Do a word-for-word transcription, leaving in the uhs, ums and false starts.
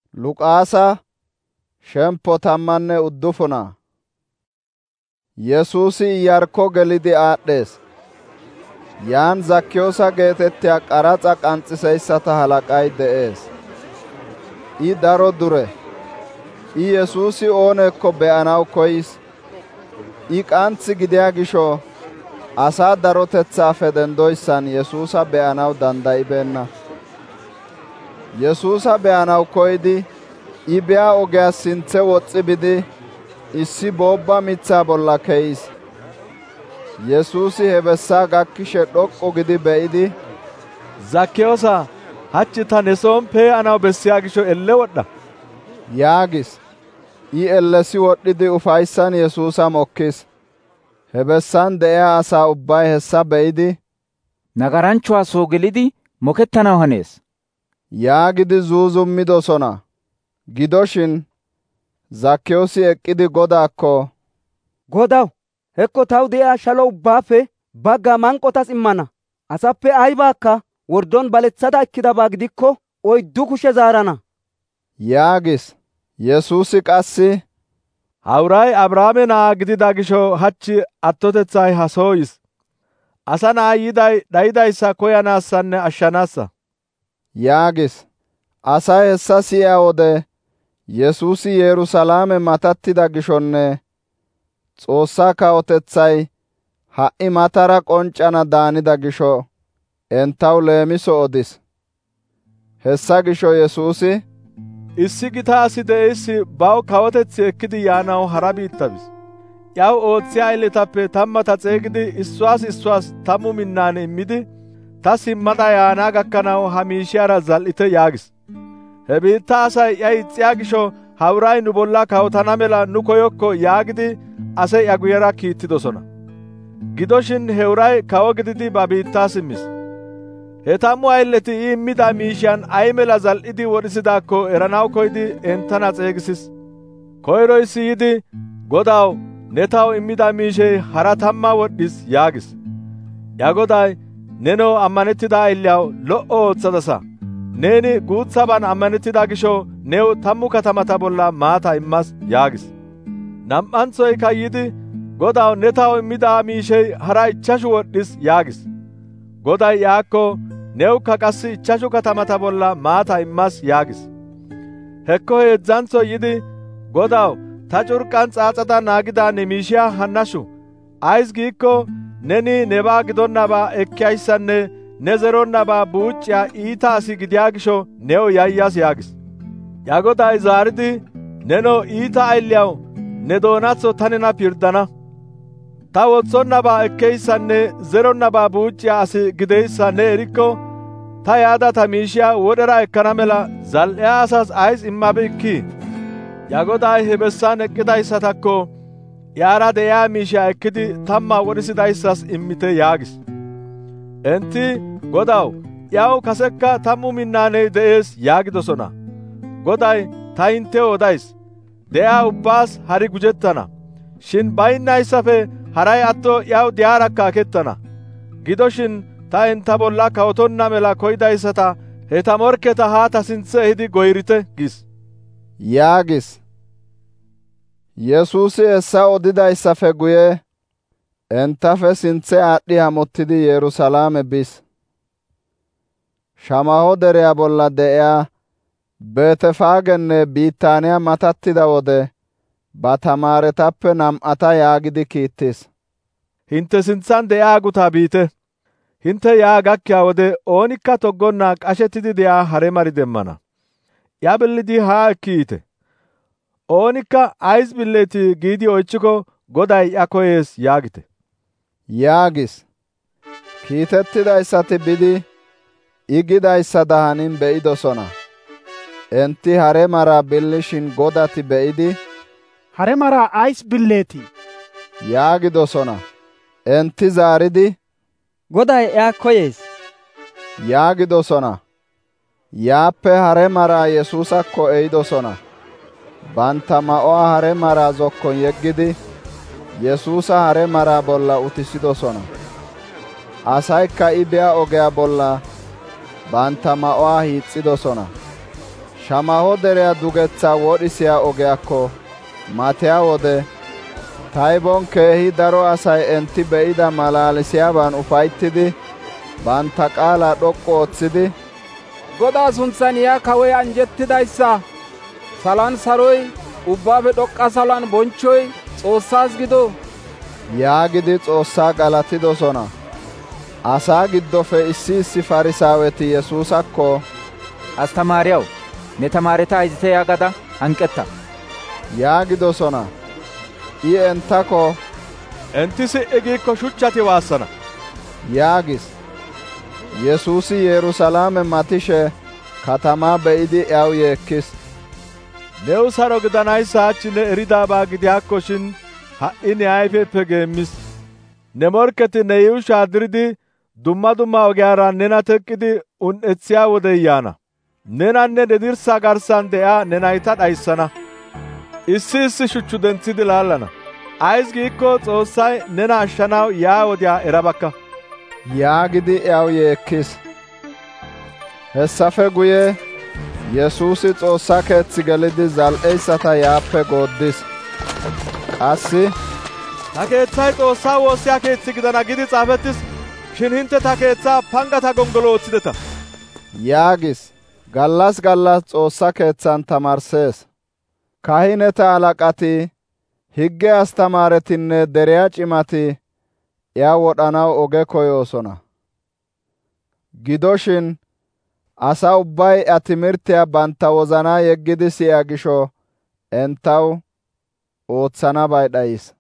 Luqaasa shemppo tammanne uddufuna. Yesuusi Iyarkko gelidi aadhdhees. Yaan Zakkiyoosa geetettiya qaraxa qanxxiseyssata halaqay de'ees. I daro dure. I Yesuusi oonekko be'anaw koyis. I qanththi gidiyaa gisho asaa darotethaafe dendoyssan Yesuusa be'anaw danddayibeenna. Yesuusa be'anaw koyidi I biyaa ogiyaa sinthe woxxi bidi issi boobba mithaa bolla ke'is. Yesuusi he bessaa gakkishe dhoqqu gidi be'idi, Zakkiyoosa, hachchi ta ne soon pee'anaw bessiyaa gisho elle wodhdha yaagis. I ellesi wodhdhidi ufayssan Yesuusa mokkis. He bessan de'iyaa asaa ubbay hessa be'idi, nagaranchchuwaa soo gelidi mokettanaw hanees yaagidi zuuzummidosona. Gidoshin Zakkiyoosi eqqidi Godaakko, Godaw, hekko taw de'iyaa shalo ubbaafe bagga manqotas immana. Asappe aybaakka wordon baleththada ekkidabaa gidikko oyddu kushe zaarana yaagis. Yesuusi qassi, ha uray Abrahaame na'aa gidida gisho hachchi attotethay ha soo yis. Asa na'aa yiday dhayidayssa koyanaassanne ashshanaassa yaagis. Asay hessa siyaa wode Yesuusi Yerusalaame matattida gishonne Xoossaa kawotethay ha'i matara qonccana daanida gisho entaw leemiso odis. Hessa gisho Yesuusi, issi gita asi de'issi baw kawoteththi ekkidi yaanaw hara biitta bis. Yaw oothiya aylletappe tammata xeygidi issuwaas issuwaas tammu minnaane immidi, ta simmada yaana gakkanaw ha miishiyaara zal''ite yaagis. He biitta asay iya ixxiyaa gisho ha uray nu bolla kawotana mela nu koyokko yaagidi ase iya guyera kiittidosona. Gidoshin he uray kawo gididi ba biittaa simmis. He tammu aylleti I immida miishiyan ay mela zal''idi wodhisidaakko eranaw koydi entana xeegisis. Koyroyssi yidi, Godaw, ne taw immida miishey hara tamma wodhis yaagis. Ya Goday, nenoo ammanettida aylliyaw lo''o oothadasa. Neeni guuthaban ammanettida gisho new tammu katamata bolla maata immas yaagis. Nam''anthoyka yidi, Godaw, ne taw immida miishey hara ichchashu wodhis yaagis. Goday yaakko, newukka qassi ichchashu katamata bolla maata immas yaagis. Hekko heedzdzantho yidi, Godaw, ta curqqan xaaxada naagida ne miishiyaa hannashu. Ays giikko neni nebaa gidonnabaa ekkiyayssanne ne zeronnabaa buucciyaa iita asi gidiyaa gisho new yayyas yaagis. Ya Goday zaaridi, nenoo iita aylliyaw, ne doonatho ta nena pirddana. Ta wotsonnabaa ekkeyssanne zeronnabaa buucciyaa asi gideyssa ne erikko, ta yaada ta miishiyaa wodhera ekkana mela zal''iyaa asas ays immabeekkii? Ya Goday he bessan eqqidayssatakko, yaara de'iyaa miishiyaa ekkidi tammaa wodhisidayssas immite yaagis. Enti, Godaw, yaw kasekka tammu minnaaney de'ees yaagidosona. Goday, ta hinttew odays, de'iyaa ubbaas hari gujettana, shin baynnayssafe haray atto yaw diyaarakka akettana. Gidoshin ta entta bolla kawotonna mela koydayssata he ta morkketa haa ta sinthe ehidi goyrite gis yaagis. Yesuusi hessa odidayssafe guye entafe sinthe aadhdhi hamottidi Yerusalaame bis. Shamaho deriyaa bolla de'iyaa Beetefaagenne Biitaaniyaa matattida wode ba tamaaretappe nam''ata yaagidi kiittis. Hinte sinthan de'iyaa gutaa biite. Hinte yaa gakkiyaa wode oonikka toggonna qashettidi de'iyaa hare mari demmana. Ya billidi haa ekki yiite. Oonikka ays billeetii giidi oychchiko Goday iya koyees yaagite yaagis. Kiitettidayssati bidi I gidayssada hanin be'idosona. Enti hare maraa billishin godati be'idi, hare maraa ays billeetii yaagidosona. Enti zaaridi, Goday iya koyees yaagidosona. Yaappe hare maraa Yesuusakko ehidosona. Banta ma'oa hare maraa zokkon yeggidi Yesuusa hare maraa bolla utisidosona. Asaykka I biya ogeya bolla banta ma'oa hiixxidosona. shamaho deriya dugetha wodhisiya ogeyakko matiya wode taybon keehi daro asay enti be'ida malaalisiyaban ufayttidi banta qaala dhoqqu ooththidi, Godaa sunthan yaa kawoy anjettidayssa, salan saroy, ubbaafe dhoqqa saluwan bonchchoy Xoossaas gido yaagidi Xoossaa galatidosona. Asaa giddofe issi issi Farisaaweti Yesuusakko, Astamaariyaw, ne tamaareta ayzite yaagada hanqetta yaagidosona. I entako, Enti si"i giikko shuchchati waassana yaagis. Yesuusi Yerusalaame matishe katamaa be'idi iyaw yeekkis. New saro gidanayssa hachchi ne eridaabaa gidiyakkoshin ha"i ne ayfeeppe geemmis. Ne morkketi ne yuushshaa diridi dumma dumma ogiyara nena teqqidi un"ethiyaa wodey yaana. Nenanne ne dirssaa garssan de'iyaa ne nayta dhayssana. Issi issi shuchchu dentsidi laallana. Ays giikko Xoossay nena ashshanaw yaa wodiyaa erabakka yaagidi iyaw yeekkis. Hessafe guye Yesuusi Xoossaa keetsi gelidi zal"eyssata yaappe gooddis. Qassi, ta keeththay Xoossaa woossiyaa keetsi gidana gidi xaafettis, shin hintte ta keeththaa pangata gongolo ooththideta yaagis. Gallas gallas Xoossaa keethan tamarssees. Kahineta halaqati, higge astamaaretinne deriya cimati iya wodhanaw oge koyoosona. Gidoshin asa ubbay iya timirtiya banta wozanaa yeggidi siya gisho entaw oothanabay dhayis.